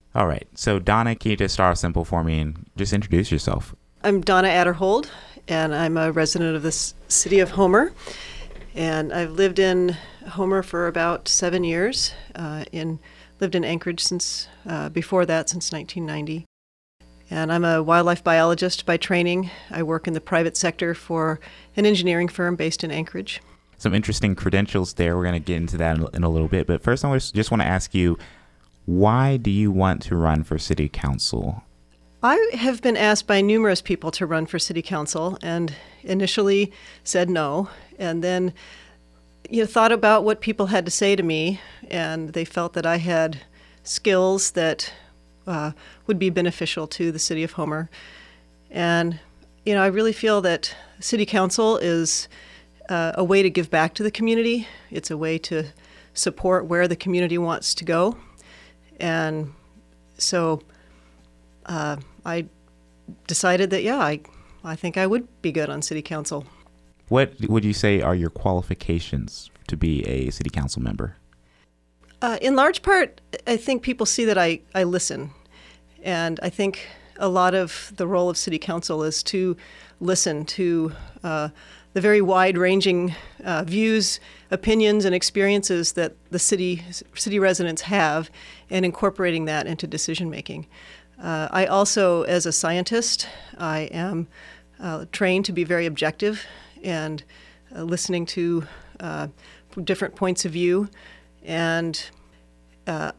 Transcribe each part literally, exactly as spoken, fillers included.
All right. So, Donna, can you just start off simple for me and just introduce yourself? I'm Donna Adderhold, and I'm a resident of the s- city of Homer. And I've lived in Homer for about seven years. Uh, in lived in Anchorage since uh, before that, since nineteen ninety. And I'm a wildlife biologist by training. I work in the private sector for an engineering firm based in Anchorage. Some interesting credentials there. We're going to get into that in, in a little bit. But first, I just want to ask you, why do you want to run for city council? I have been asked by numerous people to run for city council, and initially said no, and then you know, thought about what people had to say to me, and they felt that I had skills that uh, would be beneficial to the city of Homer. And you know, I really feel that city council is uh, a way to give back to the community. It's a way to support where the community wants to go. And so uh, I decided that, yeah, I, I think I would be good on city council. What would you say are your qualifications to be a city council member? Uh, in large part, I think people see that I, I listen. And I think a lot of the role of city council is to listen to uh, the very wide-ranging uh, views, opinions, and experiences that the city city residents have, and incorporating that into decision-making. Uh, I also, as a scientist, I am uh, trained to be very objective and uh, listening to uh, different points of view, and uh,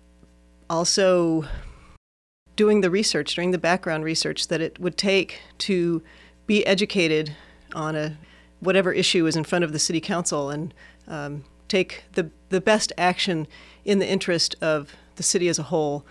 also doing the research, doing the background research that it would take to be educated on a whatever issue is in front of the city council, and um, take the the best action in the interest of the city as a whole.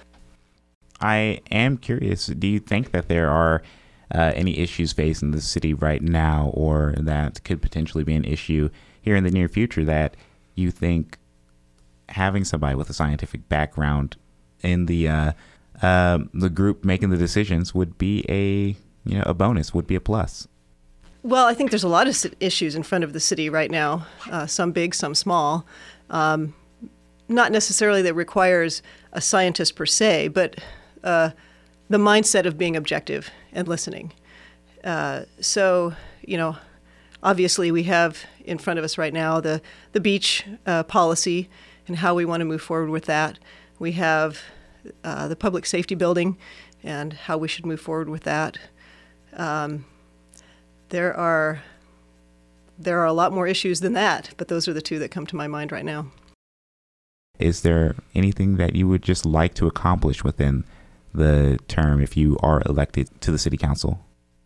I am curious, do you think that there are uh, any issues facing the city right now, or that could potentially be an issue here in the near future, that you think having somebody with a scientific background in the uh, uh, the group making the decisions would be a you know a bonus, would be a plus? Well, I think there's a lot of issues in front of the city right now, uh, some big, some small. Um, not necessarily that requires a scientist per se, but uh, the mindset of being objective and listening. Uh, so, you know, obviously we have in front of us right now the, the beach uh, policy and how we want to move forward with that. We have uh, the public safety building and how we should move forward with that. Um, There are there are a lot more issues than that, but those are the two that come to my mind right now. Is there anything that you would just like to accomplish within the term if you are elected to the city council?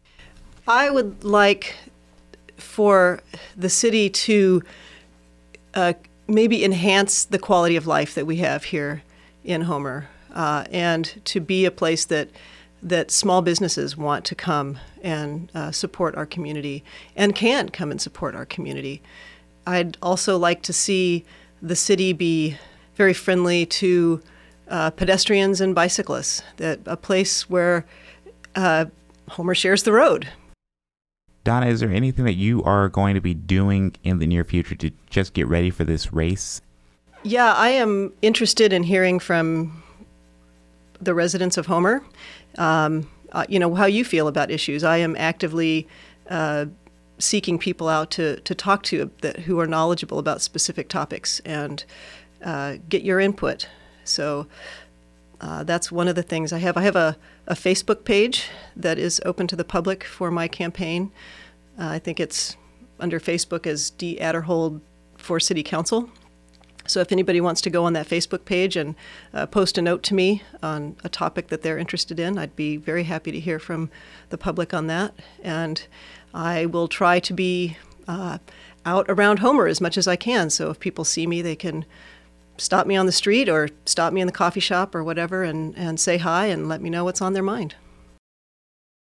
I would like for the city to uh, maybe enhance the quality of life that we have here in Homer, uh, and to be a place that that small businesses want to come and uh, support our community, and can come and support our community. I'd also like to see the city be very friendly to uh, pedestrians and bicyclists, that a place where uh, Homer shares the road. Donna, is there anything that you are going to be doing in the near future to just get ready for this race? Yeah, I am interested in hearing from the residents of Homer, um, uh, you know, how you feel about issues. I am actively uh, seeking people out to, to talk to that who are knowledgeable about specific topics, and uh, get your input. So uh, that's one of the things I have. I have a, a Facebook page that is open to the public for my campaign. Uh, I think it's under Facebook as D. Adderhold for City Council. So if anybody wants to go on that Facebook page and uh, post a note to me on a topic that they're interested in, I'd be very happy to hear from the public on that. And I will try to be uh, out around Homer as much as I can. So if people see me, they can stop me on the street or stop me in the coffee shop or whatever, and, and say hi and let me know what's on their mind.